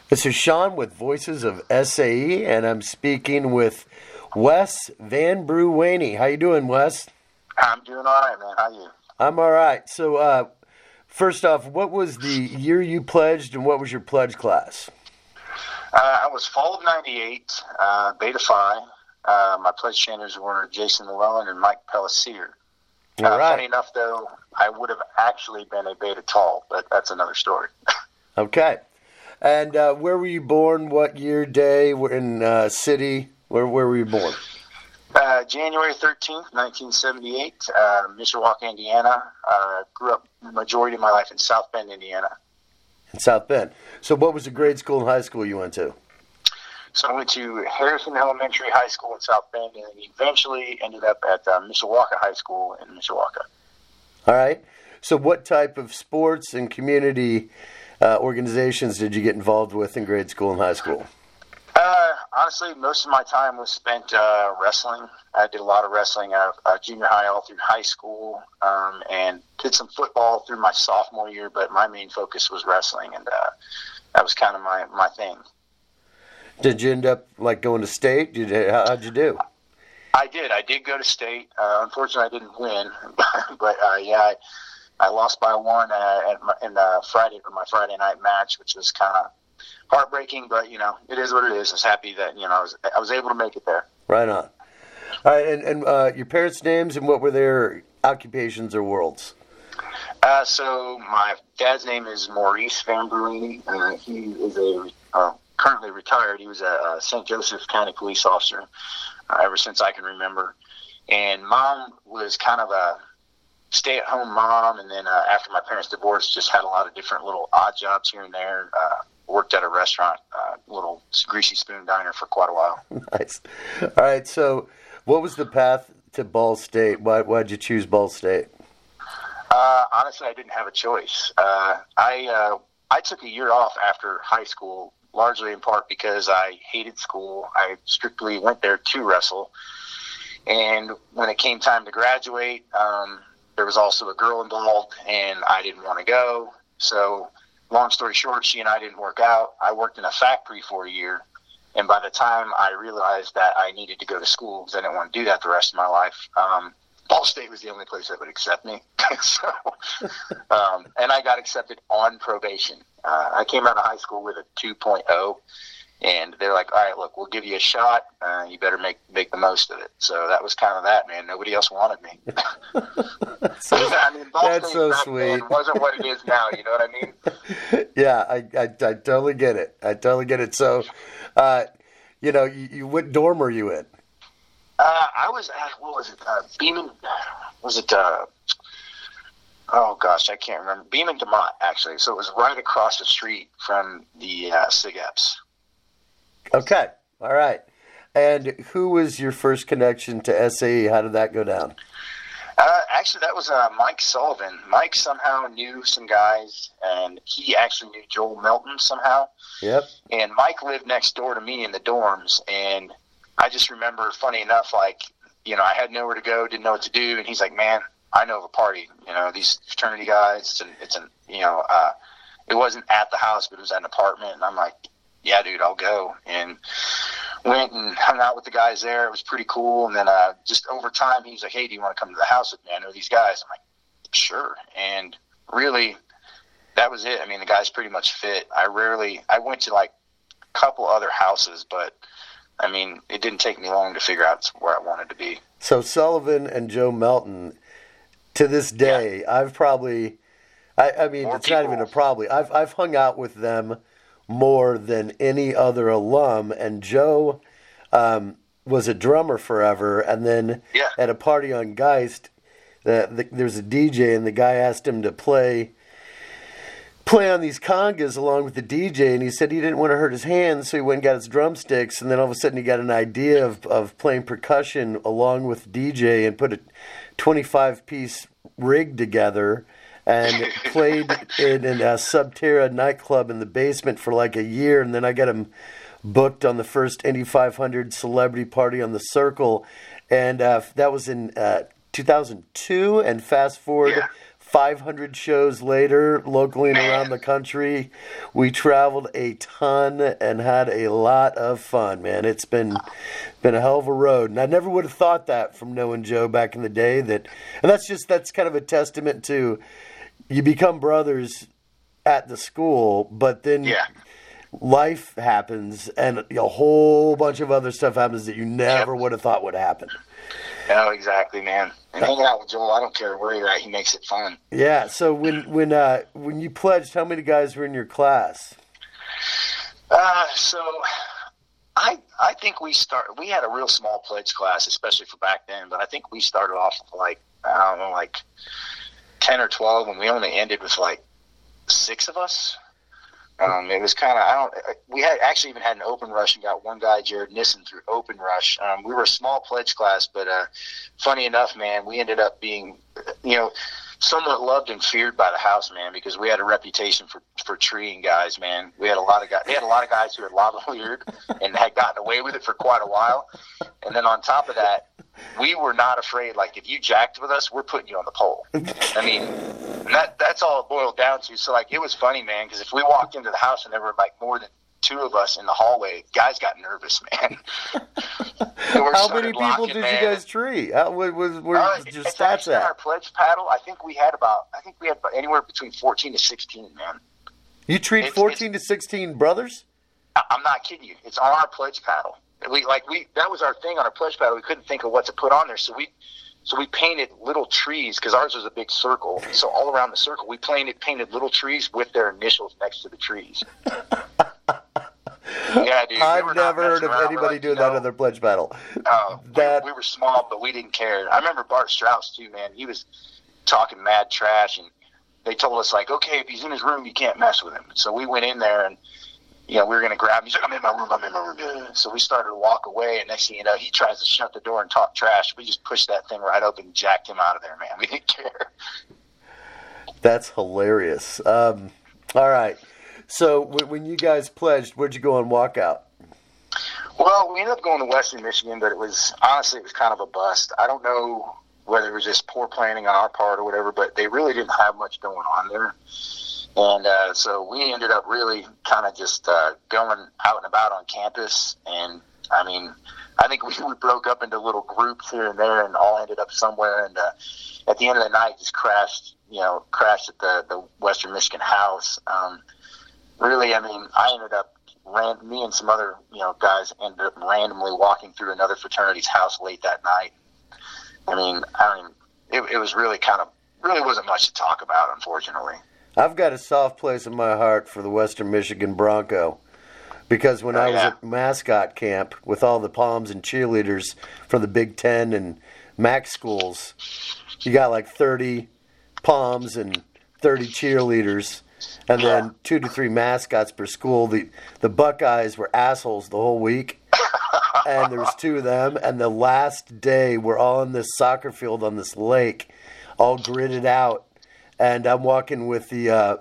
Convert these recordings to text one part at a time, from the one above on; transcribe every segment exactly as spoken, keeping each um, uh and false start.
This is Sean with Voices of S A E, and I'm speaking with Wes Van Bruwaney. How you doing, Wes? I'm doing all right, man. How are you? I'm all right. So, uh, first off, what was the year you pledged, and what was your pledge class? Uh, I was fall of ninety-eight, uh, Beta Phi. Uh, my pledge chanters were Jason Llewellyn and Mike Pellissier. All uh, right. Funny enough, though, I would have actually been a Beta Tall, but that's another story. Okay. And uh, where were you born? What year, day, in uh, city? Where where were you born? Uh, January thirteenth, nineteen seventy-eight, uh, Mishawaka, Indiana. Uh, grew up the majority of my life in South Bend, Indiana. In South Bend. So what was the grade school and high school you went to? So I went to Harrison Elementary High School in South Bend, and eventually ended up at uh, Mishawaka High School in Mishawaka. All right. So what type of sports and community uh, organizations did you get involved with in grade school and high school? Uh, honestly, most of my time was spent uh, wrestling. I did a lot of wrestling at uh, junior high all through high school, um, and did some football through my sophomore year, but my main focus was wrestling, and uh, that was kind of my, my thing. Did you end up like going to state? Did you, how, how'd you do? I did. I did go to state. Uh, unfortunately, I didn't win, but uh, yeah, I, I lost by one uh, at my, in the Friday for my Friday night match, which was kind of heartbreaking. But you know, it is what it is. I was happy that you know I was I was able to make it there. Right on. All right, and, and uh, your parents' names and what were their occupations or worlds? Uh, so my dad's name is Maurice Van Bruwaney. Uh, he is a uh, currently retired. He was a, a Saint Joseph County police officer uh, ever since I can remember. And mom was kind of a stay-at-home mom, and then uh, after my parents divorced, just had a lot of different little odd jobs here and there. Uh, worked at a restaurant, uh, little greasy spoon diner for quite a while. Nice. All right, so what was the path to Ball State? Why why'd you choose Ball State? Uh, honestly, I didn't have a choice. Uh, I uh, I took a year off after high school, largely in part because I hated school. I strictly went there to wrestle. And when it came time to graduate, um, there was also a girl involved, and I didn't want to go. So long story short, she and I didn't work out. I worked in a factory for a year, and by the time I realized that I needed to go to school because I didn't want to do that the rest of my life, um, Ball State was the only place that would accept me. so, um, and I got accepted on probation. Uh, I came out of high school with a two point oh, and they're like, all right, look, we'll give you a shot. Uh, you better make make the most of it. So that was kind of that, man. Nobody else wanted me. so, I mean, Ball that's State so back sweet. then wasn't what it is now. You know what I mean? Yeah, I, I, I totally get it. I totally get it. So, uh, you know, you, you what dorm were you in? Uh, I was at, what was it, uh, Beeman, was it, uh, oh gosh, I can't remember, Beeman DeMott, actually. So it was right across the street from the uh, SIGEPs. Okay, all right. And who was your first connection to S A E? How did that go down? Uh, actually, that was uh, Mike Sullivan. Mike somehow knew some guys, and he actually knew Joel Melton somehow. Yep. And Mike lived next door to me in the dorms, and I just remember, funny enough, like, you know, I had nowhere to go, didn't know what to do, and he's like, man, I know of a party, you know, these fraternity guys, it's an, it's an you know, uh, it wasn't at the house, but it was at an apartment, and I'm like, yeah, dude, I'll go, and went and hung out with the guys there. It was pretty cool, and then uh, just over time, he was like, hey, do you want to come to the house with me? I know these guys. I'm like, sure, and really, that was it. I mean, the guys pretty much fit. I rarely, I went to, like, a couple other houses, but I mean, it didn't take me long to figure out where I wanted to be. So Sullivan and Joe Melton, to this day, yeah. I've probably, I, I mean, more it's people. Not even a probably. I've I've hung out with them more than any other alum. And Joe um, was a drummer forever, and then yeah. at a party on Geist, the, the, there's a D J, and the guy asked him to play. play on these congas along with the D J, and he said he didn't want to hurt his hands, so he went and got his drumsticks, and then all of a sudden he got an idea of, of playing percussion along with D J and put a twenty-five piece rig together and played in, in a Subterra nightclub in the basement for like a year, and then I got him booked on the first Indy five hundred celebrity party on the Circle, and uh, that was in uh, two thousand two, and fast forward... Yeah. five hundred shows later, locally and around the country. We traveled a ton and had a lot of fun, man. It's been been a hell of a road. And I never would have thought that from knowing Joe back in the day. That, and that's just, that's kind of a testament to, you become brothers at the school, but then yeah. life happens and a whole bunch of other stuff happens that you never Yep. would have thought would happen. No, exactly, man. And hanging out with Joel, I don't care where you're at, he makes it fun. Yeah. So when when uh, when you pledged, how many guys were in your class? Uh, so I I think we start. We had a real small pledge class, especially for back then. But I think we started off with like I don't know, like ten or twelve, and we only ended with like six of us. Um, it was kind of, I don't, we had actually even had an open rush and got one guy, Jared Nissen, through open rush. Um, we were a small pledge class, but, uh, funny enough, man, we ended up being, you know, somewhat loved and feared by the house, man, because we had a reputation for, for treeing guys, man. We had a lot of guys, they had a lot of guys who had lavalier and had gotten away with it for quite a while. And then on top of that, we were not afraid. Like, if you jacked with us, we're putting you on the pole. I mean, that that's all it boiled down to. So, like, it was funny, man, because if we walked into the house and there were, like, more than two of us in the hallway, guys got nervous, man. How many people locking, did man. you guys tree? How was, was where uh, your it's stats at? Our pledge paddle, I think we had about, I think we had anywhere between fourteen to sixteen, man. You treat it's, fourteen it's, to sixteen brothers? I'm not kidding you. It's on our pledge paddle. We like we that was our thing on our pledge paddle. We couldn't think of what to put on there, so we so we painted little trees because ours was a big circle. So all around the circle, we painted painted little trees with their initials next to the trees. Yeah, dude. I've we never heard of anybody like, doing that know, on their pledge paddle. Uh, that we, we were small, but we didn't care. I remember Bart Strauss too, man. He was talking mad trash, and they told us like, okay, if he's in his room, you can't mess with him. So we went in there and. You know, we were going to grab him. He's like, I'm in my room, I'm in my room. So we started to walk away, and next thing you know, he tries to shut the door and talk trash. We just pushed that thing right open and jacked him out of there, man. We didn't care. That's hilarious. Um, all right. So when you guys pledged, where'd you go on walkout? Well, we ended up going to Western Michigan, but it was, honestly, it was kind of a bust. I don't know whether it was just poor planning on our part or whatever, but they really didn't have much going on there. And uh, so we ended up really kind of just uh, going out and about on campus. And, I mean, I think we, we broke up into little groups here and there and all ended up somewhere. And uh, at the end of the night, just crashed, you know, crashed at the, the Western Michigan house. Um, really, I mean, I ended up, ran, me and some other, you know, guys ended up randomly walking through another fraternity's house late that night. I mean, I mean, it, it was really kind of, really wasn't much to talk about, unfortunately. I've got a soft place in my heart for the Western Michigan Bronco because when oh, I was yeah. at mascot camp with all the Palms and cheerleaders from the Big Ten and MAC schools, you got like thirty Palms and thirty cheerleaders and then two to three mascots per school. The, the Buckeyes were assholes the whole week, and there was two of them, and the last day we're all in this soccer field on this lake, all gridded out. And I'm walking with the uh,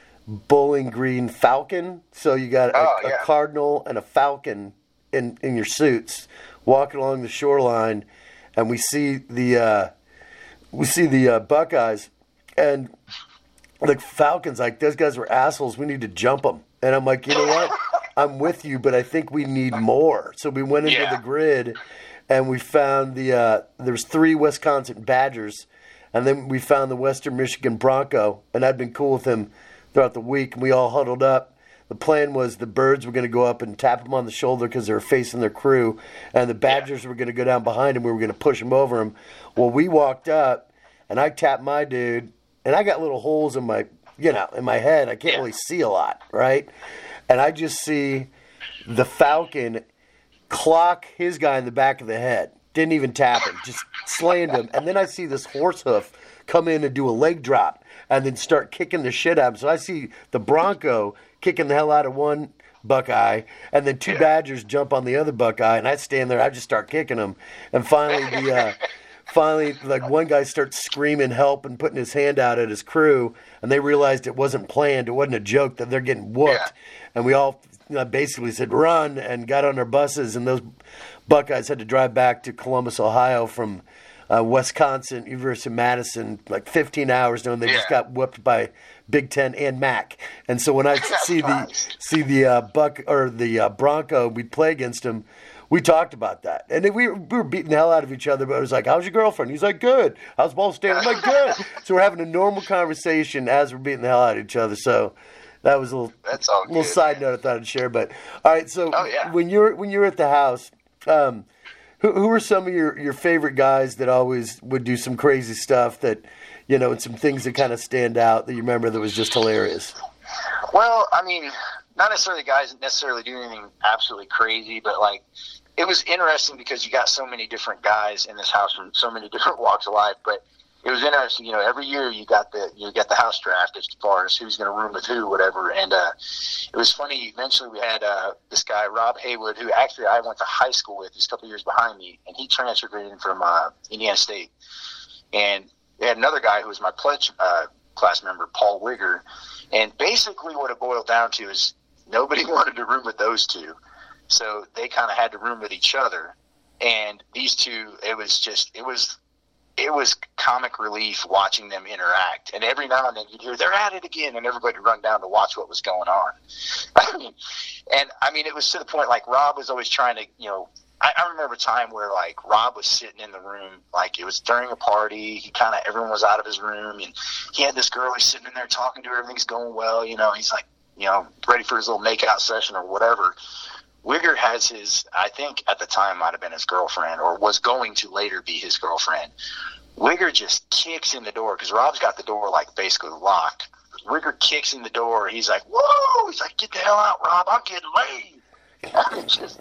Bowling Green Falcon. So you got a, oh, yeah. a cardinal and a falcon in, in your suits walking along the shoreline, and we see the uh, we see the uh, Buckeyes, and the Falcons like those guys were assholes. We need to jump them. And I'm like, you know what? I'm with you, but I think we need more. So we went into yeah. the grid, and we found the uh, there's three Wisconsin Badgers. And then we found the Western Michigan Bronco, and I'd been cool with him throughout the week. And we all huddled up. The plan was the Birds were going to go up and tap him on the shoulder because they were facing their crew, and the Badgers yeah. were going to go down behind him. We were going to push him over him. Well, we walked up, and I tapped my dude, and I got little holes in my, you know, in my head. I can't yeah. really see a lot, right? And I just see the Falcon clock his guy in the back of the head. Didn't even tap him, just slammed him. And then I see this horse hoof come in and do a leg drop and then start kicking the shit out of him. So I see the Bronco kicking the hell out of one Buckeye, and then two yeah. Badgers jump on the other Buckeye, and I stand there, I just start kicking them. And finally, the uh, finally, like one guy starts screaming help and putting his hand out at his crew, and they realized it wasn't planned, it wasn't a joke, that they're getting whooped. Yeah. And we all you know, basically said run and got on our buses, and those Buckeyes had to drive back to Columbus, Ohio from uh, Wisconsin, University of Madison, like fifteen hours, knowing they Yeah. just got whooped by Big Ten and M A C. And so when I see the Nice. see the uh, Buck or the uh, Bronco, we'd play against him. We talked about that, and then we, we were beating the hell out of each other. But it was like, "How's your girlfriend?" He's like, "Good." "How's Ball State?" I'm like, "Good." So we're having a normal conversation as we're beating the hell out of each other. So that was a little That's all little good, side man. note I thought I'd share. But all right, so Oh, yeah. when you're when you're at the house, um, who who are some of your, your favorite guys that always would do some crazy stuff that, you know, and some things that kind of stand out that you remember that was just hilarious? Well, I mean, not necessarily guys necessarily doing anything absolutely crazy, but like it was interesting because you got so many different guys in this house from so many different walks of life. But it was interesting, you know. Every year you got the you got the house draft as far as who's going to room with who, whatever. And uh, it was funny. Eventually, we had uh, this guy Rob Haywood, who actually I went to high school with. He's a couple years behind me, and he transferred in from uh, Indiana State. And we had another guy who was my pledge uh, class member, Paul Wigger. And basically, what it boiled down to is nobody wanted to room with those two. So they kind of had to room with each other. And these two, it was just, it was, it was comic relief watching them interact. And every now and then you'd hear, "They're at it again," and everybody would run down to watch what was going on. I mean, and I mean, it was to the point, like, Rob was always trying to, you know, I, I remember a time where, like, Rob was sitting in the room, like, it was during a party. He kind of, everyone was out of his room, and he had this girl he's sitting in there talking to her. Everything's going well, you know. He's like, you know, ready for his little makeout session or whatever. Wigger has his, I think at the time might have been his girlfriend or was going to later be his girlfriend. Wigger just kicks in the door because Rob's got the door like basically locked. Wigger kicks in the door. He's like, "Whoa!" He's like, "Get the hell out, Rob. I'm getting laid." Just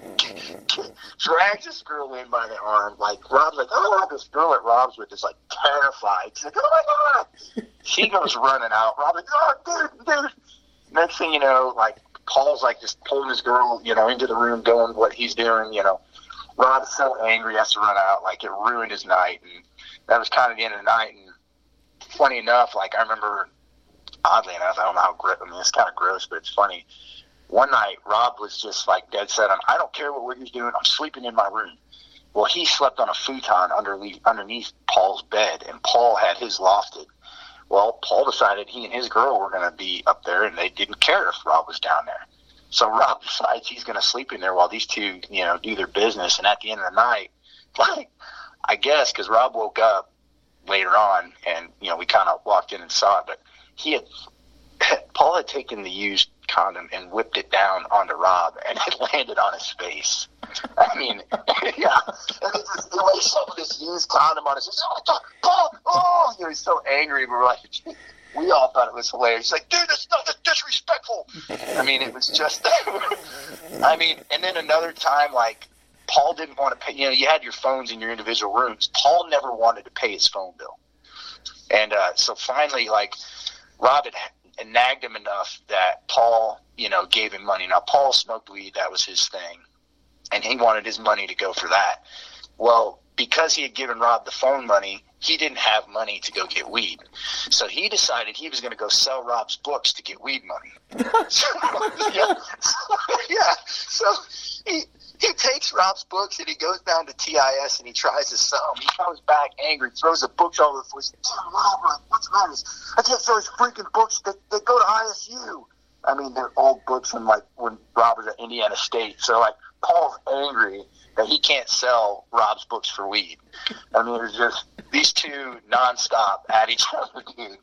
drags this girl in by the arm. Like, Rob's like, "Oh," this girl at Rob's with is like terrified. She's like, "Oh my God." She goes running out. Rob's like, "Oh, dude, dude." Next thing you know, like, Paul's like just pulling his girl, you know, into the room, doing what he's doing, you know. Rob's so angry, he has to run out. Like, it ruined his night. And that was kind of the end of the night. And funny enough, like, I remember, oddly enough, I don't know how, gr- I mean, it's kind of gross, but it's funny. One night, Rob was just like dead set on, "I don't care what Wigger's doing, I'm sleeping in my room." Well, he slept on a futon underneath, underneath Paul's bed, and Paul had his lofted. Well, Paul decided he and his girl were going to be up there, and they didn't care if Rob was down there. So Rob decides he's going to sleep in there while these two, you know, do their business. And at the end of the night, like, I guess, because Rob woke up later on, and, you know, we kind of walked in and saw it, but he had, Paul had taken the used condom and whipped it down onto Rob, and it landed on his face. I mean, yeah. And he just the way some of this used condom on his face. "Oh, God, Paul, oh," you know, he's so angry. We're like, we all thought it was hilarious. He's like, "Dude, that's not that's disrespectful." I mean, it was just, I mean, and then another time, like, Paul didn't want to pay, you know, you had your phones in your individual rooms. Paul never wanted to pay his phone bill. And uh, so finally, like, Rob had and nagged him enough that Paul, you know, gave him money. Now, Paul smoked weed. That was his thing. And he wanted his money to go for that. Well, because he had given Rob the phone money, he didn't have money to go get weed. So he decided he was going to go sell Rob's books to get weed money. so, yeah, so, yeah. So he he takes Rob's books and he goes down to T I S and he tries to sell them. He comes back angry, throws the books all over the place. "Rob, what's the matter? I can't sell these freaking books. They, they go to I S U." I mean, they're old books from, like, when Rob was at Indiana State. So, like, Paul's angry that he can't sell Rob's books for weed. I mean, it's just these two nonstop at each other,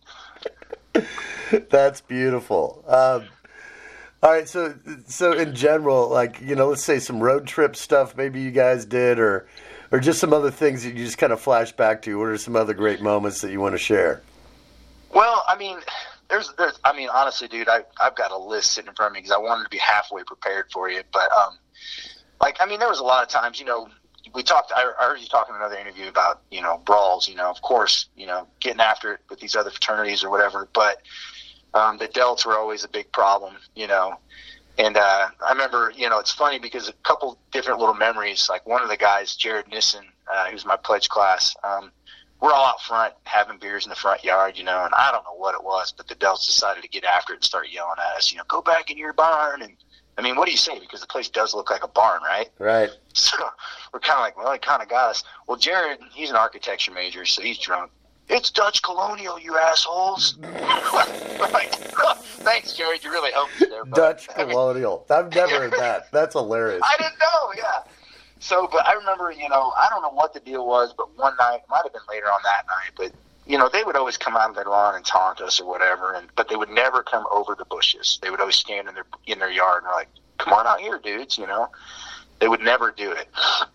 dude. That's beautiful. Um, all right, so so in general, like, you know, let's say some road trip stuff maybe you guys did, or or just some other things that you just kind of flash back to. What are some other great moments that you want to share? Well, I mean, there's, there's, I mean, honestly, dude, I, I've got a list sitting in front of me because I wanted to be halfway prepared for you. But, um, like, I mean, there was a lot of times, you know, we talked, I, I heard you talking in another interview about, you know, brawls, you know, of course, you know, getting after it with these other fraternities or whatever. But um, the delts were always a big problem, you know. And uh, I remember, you know, it's funny because a couple different little memories, like one of the guys, Jared Nissen, uh, who's my pledge class, um, we're all out front having beers in the front yard, you know, and I don't know what it was, but the Delts decided to get after it and start yelling at us, you know, "Go back in your barn," and I mean, what do you say? Because the place does look like a barn, right? Right. So we're kind of like, well, it kind of got us. Well, Jared, he's an architecture major, so he's drunk. It's Dutch Colonial, you assholes. Like, thanks, Jared. You really helped me there. But, Dutch I mean, Colonial. I've never heard that. That's hilarious. I didn't know, yeah. So, but I remember, you know, I don't know what the deal was, but one night, it might have been later on that night, but, you know, they would always come out of their lawn and taunt us or whatever, and but they would never come over the bushes. They would always stand in their in their yard and they're like, come on out here, dudes, you know. They would never do it.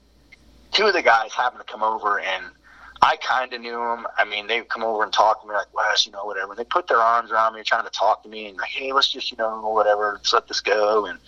Two of the guys happened to come over, and I kind of knew them. I mean, they would come over and talk to me like, Wes, you know, whatever. And they put their arms around me trying to talk to me and like, hey, let's just, you know, whatever, let's let this go. And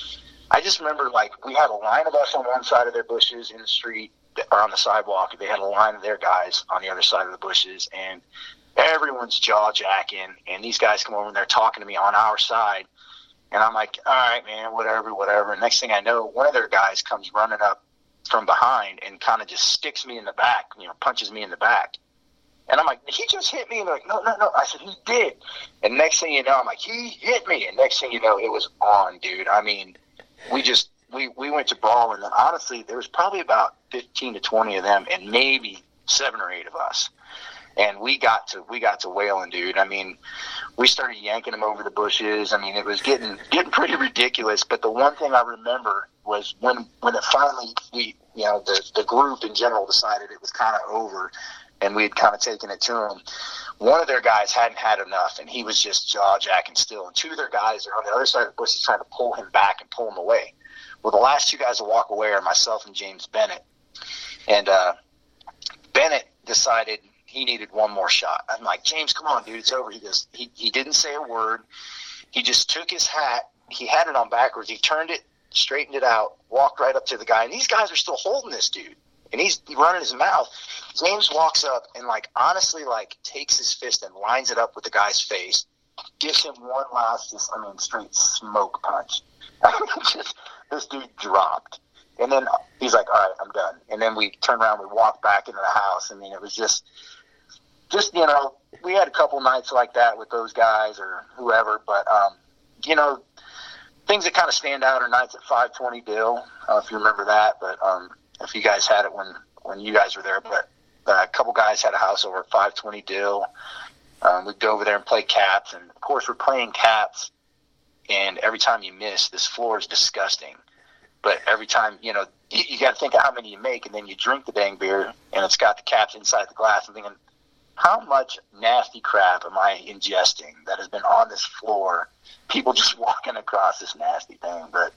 I just remember, like, we had a line of us on one side of their bushes in the street or on the sidewalk. They had a line of their guys on the other side of the bushes, and everyone's jaw-jacking. And these guys come over, and they're talking to me on our side. And I'm like, all right, man, whatever, whatever. And next thing I know, one of their guys comes running up from behind and kind of just sticks me in the back, you know, punches me in the back. And I'm like, he just hit me. And they're like, no, no, no. I said, he did. And next thing you know, I'm like, he hit me. And next thing you know, it was on, dude. I mean, we just, we, we went to brawl. And then honestly, there was probably about fifteen to twenty of them and maybe seven or eight of us. And we got to we got to wailing, dude. I mean, we started yanking them over the bushes. I mean, it was getting getting pretty ridiculous. But the one thing I remember was when when it finally we you know the the group in general decided it was kind of over, and we had kind of taken it to them. One of their guys hadn't had enough, and he was just jaw jacking still. And two of their guys are on the other side of the bushes trying to pull him back and pull him away. Well, the last two guys to walk away are myself and James Bennett, and uh, Bennett decided he needed one more shot. I'm like, James, come on, dude, it's over. He goes, he, he didn't say a word. He just took his hat. He had it on backwards. He turned it, straightened it out, walked right up to the guy. And these guys are still holding this dude. And he's running his mouth. James walks up and, like, honestly, like, takes his fist and lines it up with the guy's face, gives him one last, just, I mean, straight smoke punch. Just, this dude dropped. And then he's like, all right, I'm done. And then we turned around, we walked back into the house. I mean, it was just... Just, you know, we had a couple nights like that with those guys or whoever, but, um, you know, things that kind of stand out are nights at five twenty Dill. I don't know if you remember that, but um, if you guys had it when, when you guys were there. But uh, a couple guys had a house over at five twenty Dill. Um, we'd go over there and play caps. And, of course, we're playing caps, and every time you miss, this floor is disgusting. But every time, you know, you, you got to think of how many you make, and then you drink the dang beer, and it's got the caps inside the glass. I'm thinking, how much nasty crap am I ingesting that has been on this floor? People just walking across this nasty thing. But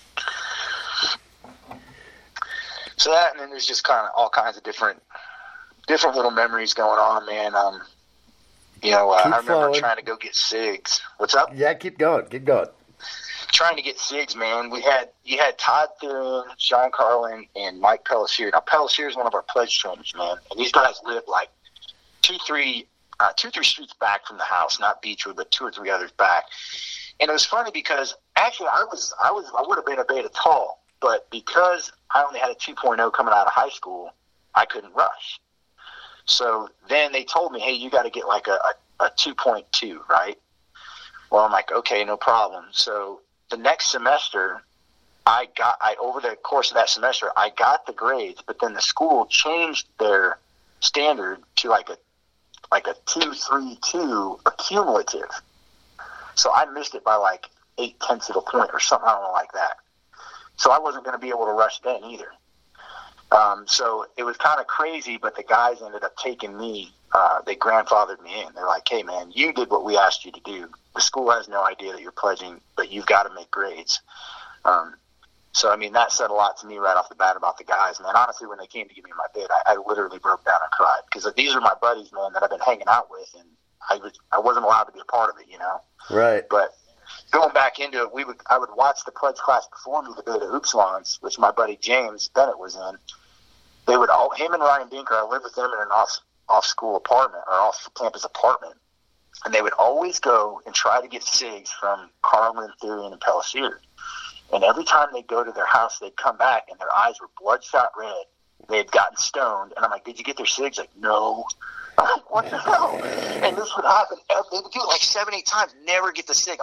so that, and then there's just kind of all kinds of different, different little memories going on, man. Um, you know, uh, I remember flowing. trying to go get cigs. What's up? Yeah, keep going, keep going. Trying to get cigs, man. We had you had Todd Thune, Sean Carlin, and Mike Pellissier. Now Pellissier is one of our pledge trainers, man, and these guys live like two, three, uh, two, three streets back from the house, not Beechwood, but two or three others back. And it was funny because actually I was, I was, I would have been a beta tall, but because I only had a two point oh coming out of high school, I couldn't rush. So then they told me, hey, you got to get like a, a, a two point two, right? Well, I'm like, okay, no problem. So the next semester, I got, I over the course of that semester, I got the grades, but then the school changed their standard to like a like a two three two accumulative. So I missed it by like eight tenths of a point or something, I don't know, like that. So I wasn't going to be able to rush then either. Um, so it was kind of crazy, but the guys ended up taking me. Uh, they grandfathered me in. They're like, hey, man, you did what we asked you to do. The school has no idea that you're pledging, but you've got to make grades. Um, so, I mean, that said a lot to me right off the bat about the guys. And then, honestly, when they came to give me my bid, I, I literally broke down and cried. Because these are my buddies, man, that I've been hanging out with, and I, was, I wasn't allowed to be a part of it, you know? Right. But going back into it, we would I would watch the pledge class before me, the Beta Oopsilons, which my buddy James Bennett was in. They would all, him and Ryan Dinker, I lived with them in an off, off-school apartment, or off-campus apartment. And they would always go and try to get cigs from Carlin, Therian, and Pellissier. And every time they'd go to their house, they'd come back, and their eyes were bloodshot red. They had gotten stoned. And I'm like, did you get their cigs? Like, no. I'm like, what the hell? And this would happen. They would do it like seven, eight times, never get the cig. I'm like,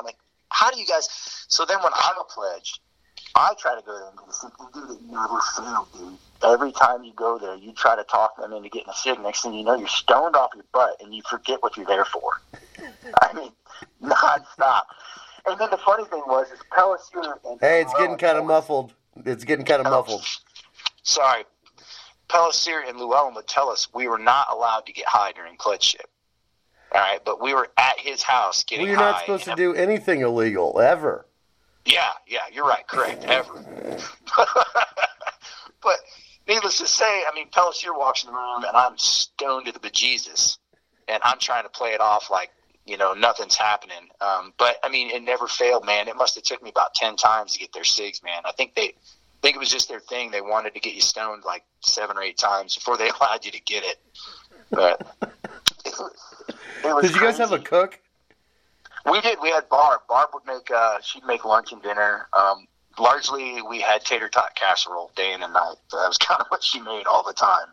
how do you guys? So then when I'm a pledge, I try to go there and go, dude, it never failed, dude. Every time you go there, you try to talk them into getting a cig. Next thing you know, you're stoned off your butt, and you forget what you're there for. I mean, nonstop. And then the funny thing was, is Pellissier and Hey, it's getting kind of muffled. It's getting kind of oh, muffled. Sorry. Pellissier and Llewellyn would tell us we were not allowed to get high during pledgeship. All right, but we were at his house getting high. Well, you're not supposed to do anything illegal, ever. Yeah, yeah, you're right. Correct. Ever. But needless to say, I mean, Pellissier walks in the room, and I'm stoned to the bejesus, and I'm trying to play it off like, you know, nothing's happening. Um, but, I mean, it never failed, man. It must have took me about ten times to get their cigs, man. I think they I think it was just their thing. They wanted to get you stoned like seven or eight times before they allowed you to get it. But it was, it was Did you guys crazy. have a cook? We did. We had Barb. Barb would make, uh, she'd make lunch and dinner. Um, largely, we had tater tot casserole day in and night. So that was kind of what she made all the time.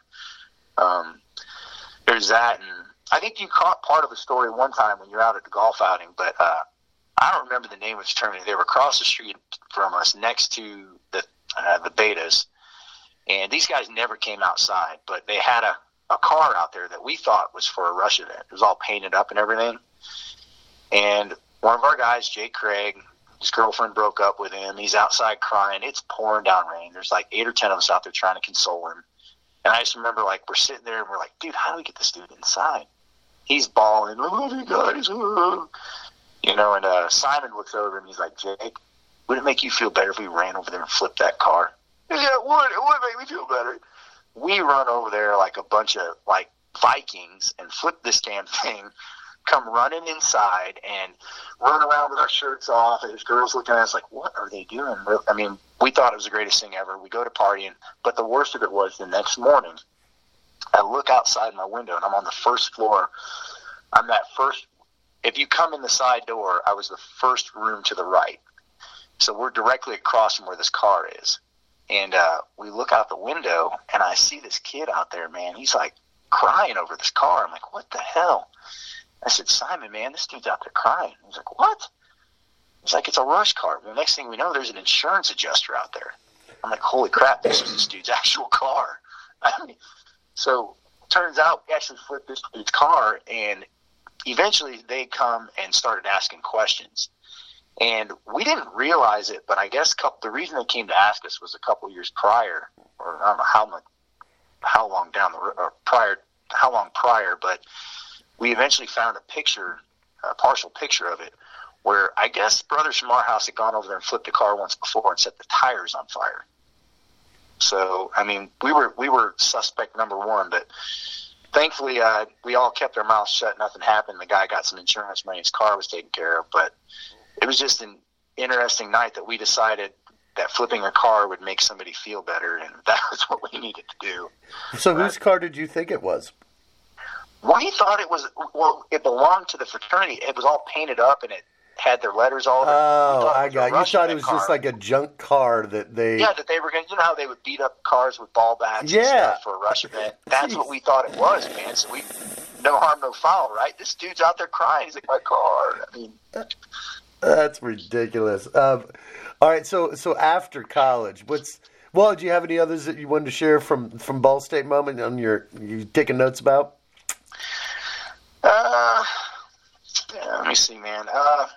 Um, there's that. And I think you caught part of the story one time when you're out at the golf outing, but uh, I don't remember the name of the tournament. They were across the street from us next to the, uh, the Betas. And these guys never came outside, but they had a, a car out there that we thought was for a rush event. It was all painted up and everything. And one of our guys, Jay Craig, his girlfriend broke up with him. He's outside crying. It's pouring down rain. There's like eight or ten of us out there trying to console him. And I just remember, like, we're sitting there and we're like, dude, how do we get this dude inside? He's bawling, I love you guys. You know, and uh, Simon looks over and he's like, Jake, would it make you feel better if we ran over there and flipped that car? Yeah, it would. It would make me feel better. We run over there like a bunch of, like, Vikings and flip this damn thing, come running inside and run around with our shirts off, and this girl's looking at us like, what are they doing? I mean, we thought it was the greatest thing ever. We go to partying, but the worst of it was the next morning, I look outside my window, and I'm on the first floor. I'm that first, if you come in the side door, I was the first room to the right. So we're directly across from where this car is. And uh, we look out the window, and I see this kid out there, man. He's like crying over this car. I'm like, what the hell? I said, Simon, man, this dude's out there crying. He's like, what? He's like, it's a rush car. The next thing we know, there's an insurance adjuster out there. I'm like, holy crap, this is this dude's actual car. I mean, so turns out we actually flipped this dude's car, and eventually they come and started asking questions. And we didn't realize it, but I guess couple, the reason they came to ask us was a couple years prior, or I don't know how much, how long down the or prior, how long prior, but we eventually found a picture, a partial picture of it, where I guess brothers from our house had gone over there and flipped a car once before and set the tires on fire. So, I mean, we were we were suspect number one, but thankfully uh, we all kept our mouths shut. Nothing happened. The guy got some insurance money. His car was taken care of. But it was just an interesting night that we decided that flipping a car would make somebody feel better, and that was what we needed to do. So but, whose car did you think it was? We thought it was, well, it belonged to the fraternity. It was all painted up, and it had their letters all over it. Oh, I got you. Thought it was car. just like a junk car that they... Yeah, that they were going to, you know how they would beat up cars with ball bats yeah. and stuff for a rush event? That's what we thought it was, man. So we, no harm, no foul, right? This dude's out there crying. He's like, my car. I mean... That's ridiculous. Um, all right, so so after college, what's... Well, do you have any others that you wanted to share from, from Ball State moment on your... You taking notes about? Uh, yeah, let me see, man. Uh,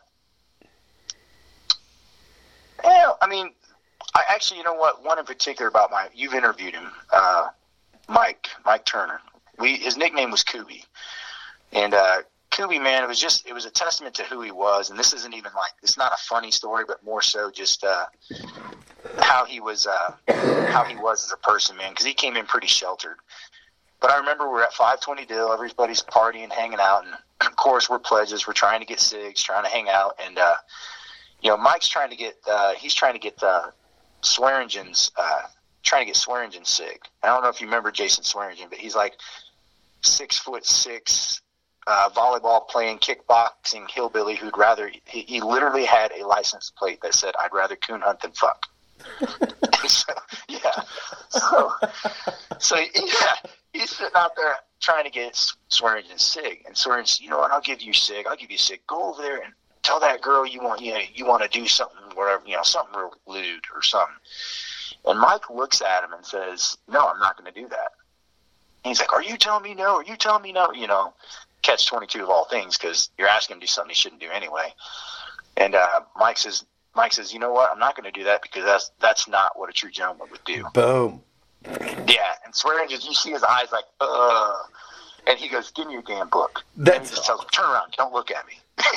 yeah, I mean, I actually, you know what? One in particular about my, you've interviewed him, uh, Mike, Mike Turner. We, his nickname was Kubi, and uh, Kubi, man, it was just, it was a testament to who he was. And this isn't even like, it's not a funny story, but more so just uh, how he was, uh, how he was as a person, man. Because he came in pretty sheltered. But I remember we're at five twenty Dill, everybody's partying, hanging out, and of course we're pledges. We're trying to get cigs, trying to hang out, and uh, you know, Mike's trying to get, uh, he's trying to get uh, Swearingen's, uh, trying to get Swearingen's sig. I don't know if you remember Jason Swearingen, but he's like six foot six, uh, volleyball playing, kickboxing hillbilly who'd rather, he, he literally had a license plate that said, "I'd rather coon hunt than fuck." so, yeah. So, so yeah. He's sitting out there trying to get Swearingen's sig. And Swearingen's, you know what, I'll give you sig. I'll give you sig. Go over there and tell that girl you want, you know, you want to do something, whatever, you know, something real lewd or something. And Mike looks at him and says, no, I'm not going to do that. And he's like, are you telling me no? Are you telling me no? You know, catch twenty-two of all things, because you're asking him to do something he shouldn't do anyway. And uh, Mike says, Mike says, you know what? I'm not going to do that, because that's that's not what a true gentleman would do. Boom. Yeah, and swearing, just you see his eyes like, ugh. And he goes, give me your damn book. That's and he just tells him, turn around, don't look at me.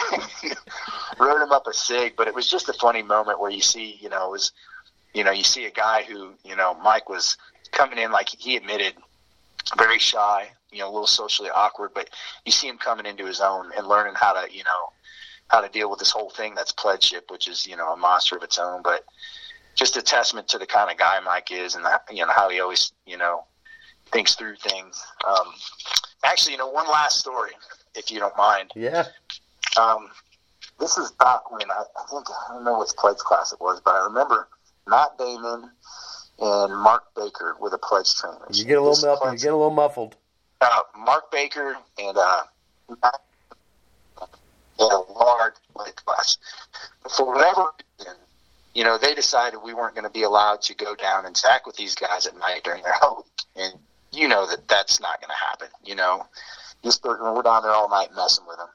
Wrote him up a cig, but it was just a funny moment where you see, you know, it was, you know, you see a guy who, you know, Mike was coming in, like he admitted, very shy, you know, a little socially awkward, but you see him coming into his own and learning how to, you know, how to deal with this whole thing that's pledgeship, which is, you know, a monster of its own, but just a testament to the kind of guy Mike is, and that, you know, how he always, you know, thinks through things. Um, actually, you know, one last story, if you don't mind. Yeah. Um, this is back when I, I think, I don't know which pledge class it was, but I remember Matt Damon and Mark Baker were the pledge trainers. You get a little muffled. You get a little muffled. Uh, Mark Baker and uh, Matt had a large pledge class. For whatever reason, you know, they decided we weren't going to be allowed to go down and tack with these guys at night during their whole week. And you know that that's not going to happen. You know, just we're down there all night messing with them.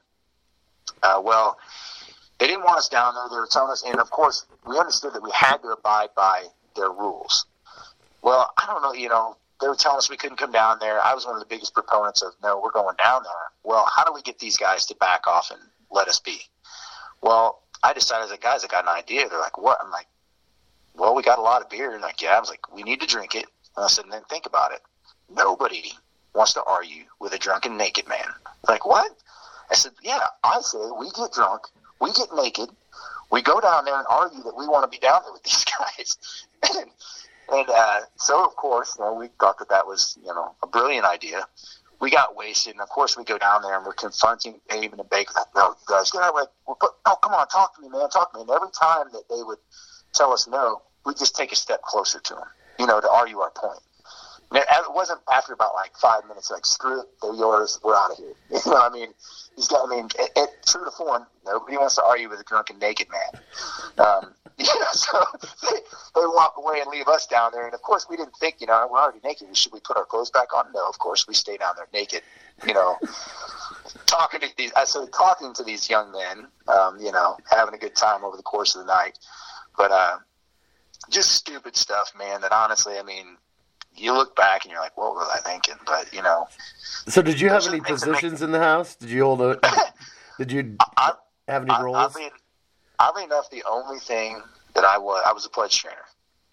Uh, well, they didn't want us down there. They were telling us, and of course, we understood that we had to abide by their rules. Well, I don't know, you know, they were telling us we couldn't come down there. I was one of the biggest proponents of, no, we're going down there. Well, how do we get these guys to back off and let us be? Well, I decided, as a guys, I got an idea. They're like, what? I'm like, well, we got a lot of beer. And like, yeah. I was like, we need to drink it. And I said, and then think about it. Nobody wants to argue with a drunken naked man. Like, what? I said, yeah, I say we get drunk, we get naked, we go down there and argue that we want to be down there with these guys. and and uh, so, of course, you know, we thought that that was, you know, a brilliant idea. We got wasted, and of course we go down there and we're confronting Abe and Baker. Like, no, you guys, get out of the way. Oh, come on, talk to me, man, talk to me. And every time that they would tell us no, we'd just take a step closer to them, you know, to argue our point. And it, it wasn't after about like five minutes, like, screw it, they're yours, we're out of here. You know what I mean? He's got, I mean, it, it, true to form, nobody wants to argue with a drunken naked man. Um, you know, so they, they walk away and leave us down there. And of course, we didn't think, you know, we're already naked. Should we put our clothes back on? No, of course, we stay down there naked, you know, talking to these, I started talking to these young men, um, you know, having a good time over the course of the night. But uh, just stupid stuff, man, that honestly, I mean, you look back and you're like, what was I thinking? But, you know. So did you have any positions in the house? Did you hold a, did you I, have any I, roles? Oddly, oddly enough, the only thing that I was, I was a pledge trainer.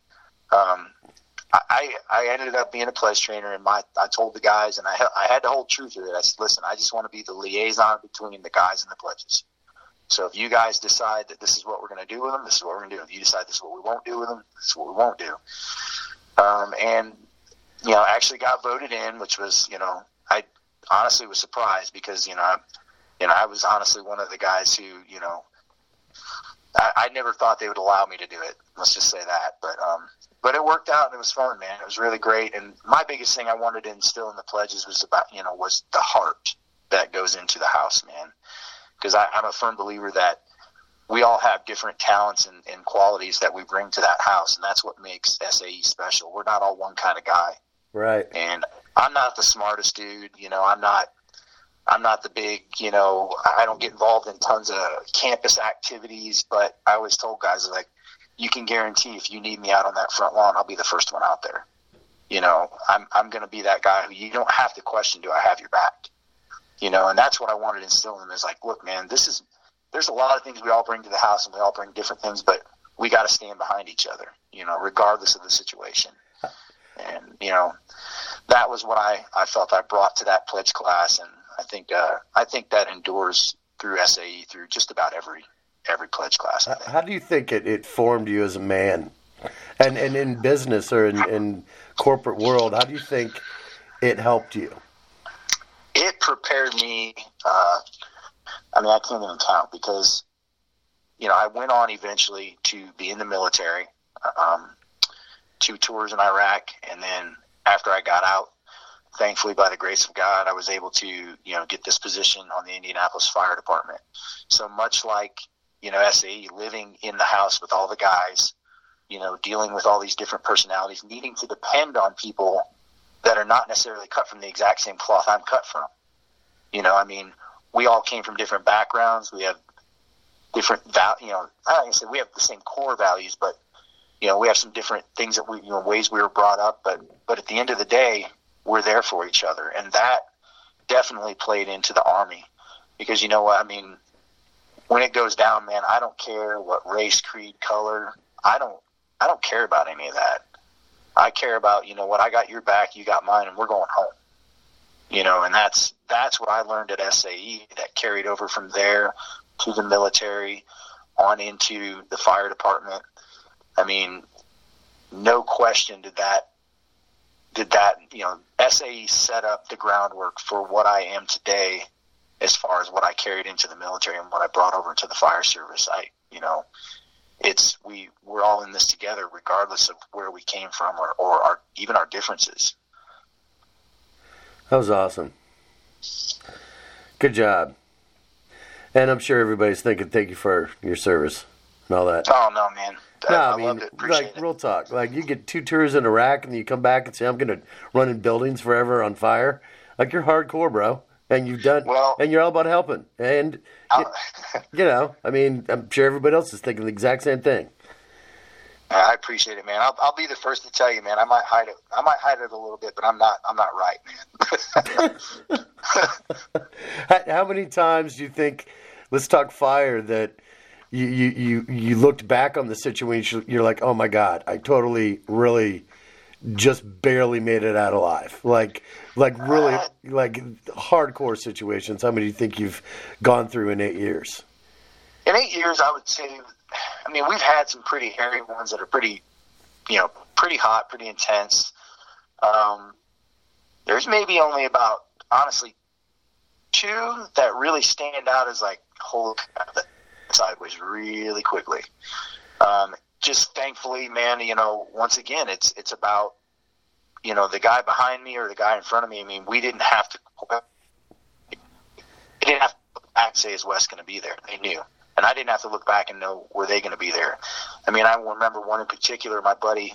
Um, I, I ended up being a pledge trainer, and my, I told the guys, and I, I had to hold true to it. I said, listen, I just want to be the liaison between the guys and the pledges. So if you guys decide that this is what we're going to do with them, this is what we're going to do. If you decide this is what we won't do with them, this is what we won't do. Um, and, you know, actually got voted in, which was, you know, I honestly was surprised because, you know, I, you know, I was honestly one of the guys who, you know, I, I never thought they would allow me to do it. Let's just say that. But, um, but it worked out and it was fun, man. It was really great. And my biggest thing I wanted to instill in the pledges was about, you know, was the heart that goes into the house, man. Because I'm a firm believer that we all have different talents and, and qualities that we bring to that house, and that's what makes S A E special. We're not all one kind of guy. Right. And I'm not the smartest dude, you know, I'm not I'm not the big, you know, I don't get involved in tons of campus activities, but I always told guys, like, you can guarantee if you need me out on that front lawn, I'll be the first one out there. You know, I'm I'm going to be that guy who you don't have to question, do I have your back? You know, and that's what I wanted to instill in them is like, look, man, this is, there's a lot of things we all bring to the house and we all bring different things, but we got to stand behind each other, you know, regardless of the situation. And, you know, that was what I, I felt I brought to that pledge class. And I think, uh, I think that endures through S A E, through just about every, every pledge class. I think. How do you think it, it formed you as a man? And, and in business or in, in corporate world, how do you think it helped you? It prepared me, uh, I mean, I can't even count because, you know, I went on eventually to be in the military, um, two tours in Iraq. And then after I got out, thankfully, by the grace of God, I was able to, you know, get this position on the Indianapolis Fire Department. So much like, you know, S A E, living in the house with all the guys, you know, dealing with all these different personalities, needing to depend on people that are not necessarily cut from the exact same cloth I'm cut from. You know, I mean, we all came from different backgrounds. We have different, val- you know, I don't say we have the same core values, but, you know, we have some different things that we, you know, ways we were brought up. But, but at the end of the day, we're there for each other. And that definitely played into the Army because, you know what, I mean, when it goes down, man, I don't care what race, creed, color. I don't, I don't care about any of that. I care about, you know what, I got your back, you got mine, and we're going home. You know, and that's that's what I learned at S A E that carried over from there to the military on into the fire department. I mean, no question did that did that, you know, S A E set up the groundwork for what I am today as far as what I carried into the military and what I brought over to the fire service. I, you know, it's we we're all in this together regardless of where we came from or, or our even our differences. That was awesome. Good job. And I'm sure everybody's thinking thank you for your service and all that. Oh no, man. I, no, I, I mean, loved it. Appreciate like it. real talk. Like you get two tours in Iraq and you come back and say I'm going to run in buildings forever on fire. Like you're hardcore, bro. And you've done, well, and you're all about helping. And, you, you know, I mean, I'm sure everybody else is thinking the exact same thing. I appreciate it, man. I'll, I'll be the first to tell you, man. I might hide it. I might hide it a little bit, but I'm not. I'm not right, man. how, how many times do you think? Let's talk fire. That you, you you you looked back on the situation. You're like, oh my God, I totally, really, just barely made it out alive. Like, like really, uh, like hardcore situations. How many do you think you've gone through in eight years? In eight years, I would say. I mean, we've had some pretty hairy ones that are pretty, you know, pretty hot, pretty intense. Um, there's maybe only about, honestly, two that really stand out as like, holy crap, that sideways really quickly. Um, just thankfully, man, you know, once again, it's it's about, you know, the guy behind me or the guy in front of me. I mean, we didn't have to, we didn't have to say, is Wes going to be there? They knew. And I didn't have to look back and know were they going to be there. I mean, I remember one in particular, my buddy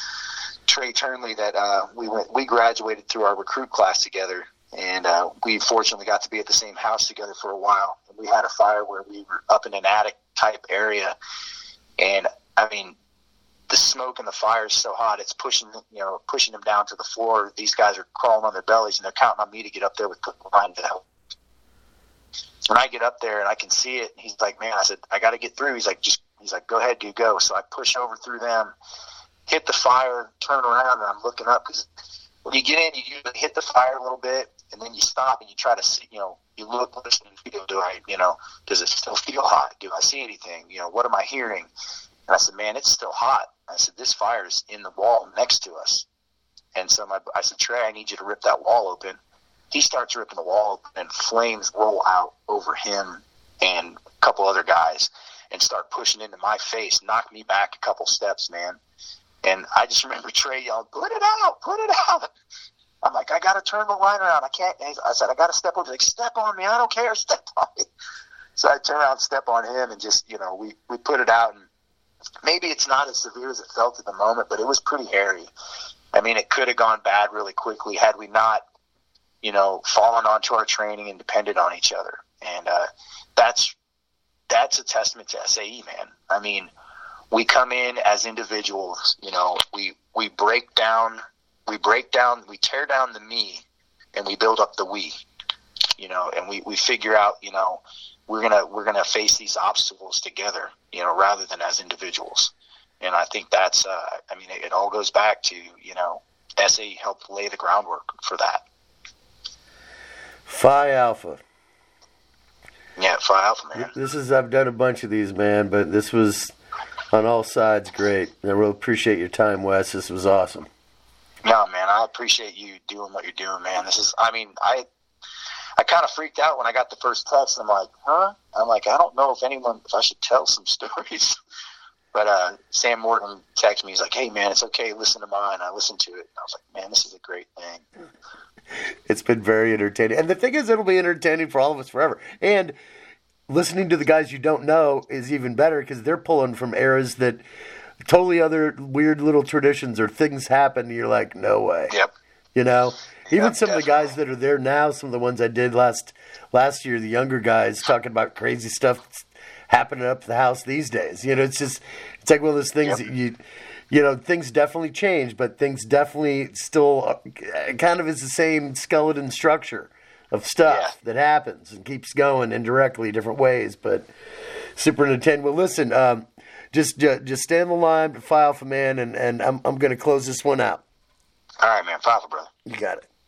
Trey Turnley, that uh, we went, we graduated through our recruit class together, and uh, we fortunately got to be at the same house together for a while. And we had a fire where we were up in an attic type area, and I mean, the smoke and the fire is so hot, it's pushing you know pushing them down to the floor. These guys are crawling on their bellies, and they're counting on me to get up there with the line to help. So when I get up there and I can see it, he's like, man, I said, I got to get through. He's like, just, he's like, go ahead, dude, go. So I push over through them, hit the fire, turn around, and I'm looking up because when you get in, you usually hit the fire a little bit, and then you stop and you try to see, you know, you look, listen, and feel, do I, you know, does it still feel hot? Do I see anything? You know, what am I hearing? And I said, man, it's still hot. I said, this fire is in the wall next to us. And so my, I said, Trey, I need you to rip that wall open. He starts ripping the wall open, and flames roll out over him and a couple other guys and start pushing into my face, knock me back a couple steps, man. And I just remember Trey yelling, put it out, put it out. I'm like, I got to turn the line around. I can't. I said, I got to step over. He's like, step on me. I don't care. Step on me. So I turn around, step on him, and just, you know, we, we put it out. And maybe it's not as severe as it felt at the moment, but it was pretty hairy. I mean, it could have gone bad really quickly had we not, you know, fallen onto our training and depended on each other. And uh, that's that's a testament to S A E, man. I mean, we come in as individuals, you know, we we break down, we break down, we tear down the me, and we build up the we, you know, and we, we figure out, you know, we're gonna we're gonna face these obstacles together, you know, rather than as individuals. And I think that's, uh, I mean, it, it all goes back to, you know, S A E helped lay the groundwork for that. Phi Alpha. Yeah, Phi Alpha, man. This is, I've done a bunch of these, man, but this was on all sides great. I really appreciate your time, Wes. This was awesome. No, man, I appreciate you doing what you're doing, man. This is, I mean, I I kind of freaked out when I got the first text. I'm like, huh? I'm like, I don't know if anyone, if I should tell some stories. But uh, Sam Morton texted me. He's like, "Hey man, it's okay. Listen to mine." I listened to it. And I was like, "Man, this is a great thing." It's been very entertaining, and the thing is, it'll be entertaining for all of us forever. And listening to the guys you don't know is even better because they're pulling from eras that totally other weird little traditions or things happen. And you're like, no way. Yep. You know, even Yep, some definitely. of the guys that are there now, some of the ones I did last last year, the younger guys talking about crazy stuff that's happening up at the house these days. You know, it's just it's like one of those things Yep. that you. You know, things definitely change, but things definitely still uh, kind of is the same skeleton structure of stuff Yeah. that happens and keeps going indirectly different ways. But super entertaining. Well, listen, um, just just just stay on the line to Phi Alpha Man, and, and I'm I'm going to close this one out. All right, man. Papa, brother. You got it.